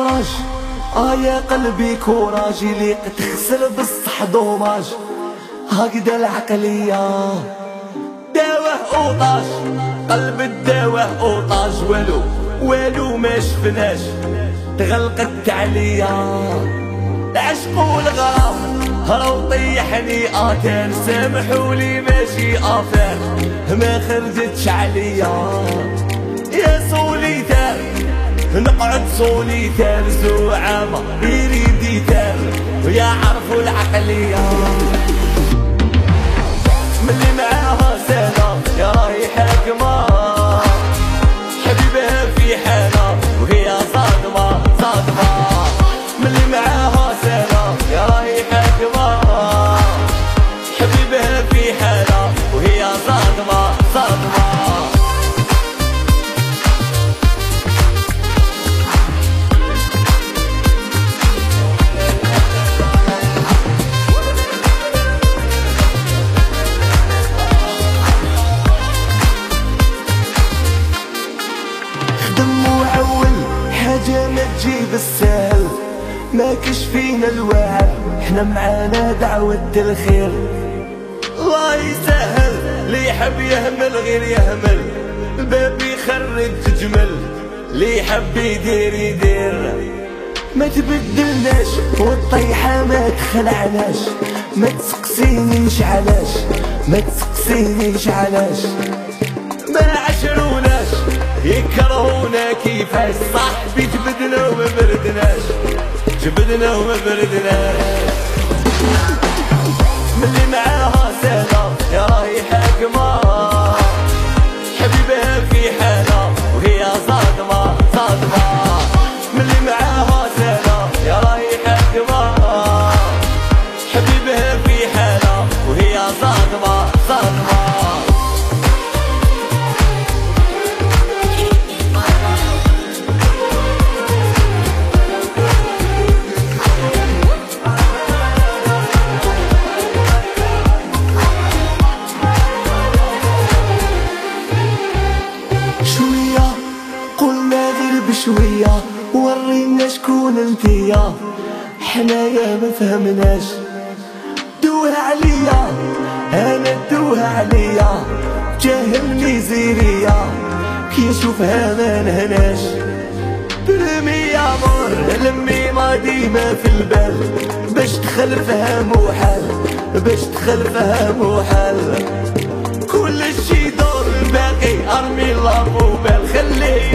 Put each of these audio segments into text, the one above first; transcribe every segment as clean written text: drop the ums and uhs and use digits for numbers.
كوراج يا قلبي كوراج اللي تخسر بصح دوماج هكذا العقلية داوه اوطاج قلب الداوه اوطاج والو ما شفناش تغلقت عليا العشق والغرام هرو طيحني اتان سامحولي ماشي افان ما خرجتش عليا يا سوليتار نقعد سوليتار زعامة يريد يتار ويا عرفوا العقلية ملي معاها سنة يا راهي حاكمة حبيبها في حالة وهي صادمة ملي معاها سنة يا راهي حاكمة حبيبها في حالة وهي صادمة حاجة ما تجيب السهل ما كشفينا الوعد احنا معانا دعوة الخير الله يسهل اللي يحب يهمل غير يهمل الباب يخرج تجمل اللي يحب يدير ما تبدلناش والطيحة ما تخلعناش ما تسقسينيش علاش ما عشروناش يكرهونا كيفاش صاحبي جبدنا وما بردناش ملي معاها سنة يا راهي حاكمة حبيبها في حالة وهي صادمة ملي معاها سنة يا راهي حاكمة حبيبها في حالة وهي صادمة شوية ورينا شكون انتيا حنايا ما فهمناش دوها عليا انا دوها عليا جاهلني زيريا كي نشوفها ما نهناش برمي يا مور لمي ما ديما في البال باش تخلفها محال كل شي دور باقي ارمي لابوبال خليه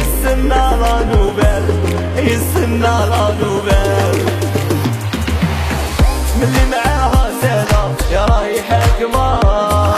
يستنى لا نوبال ملي معاها سنة يا راهي حاكمة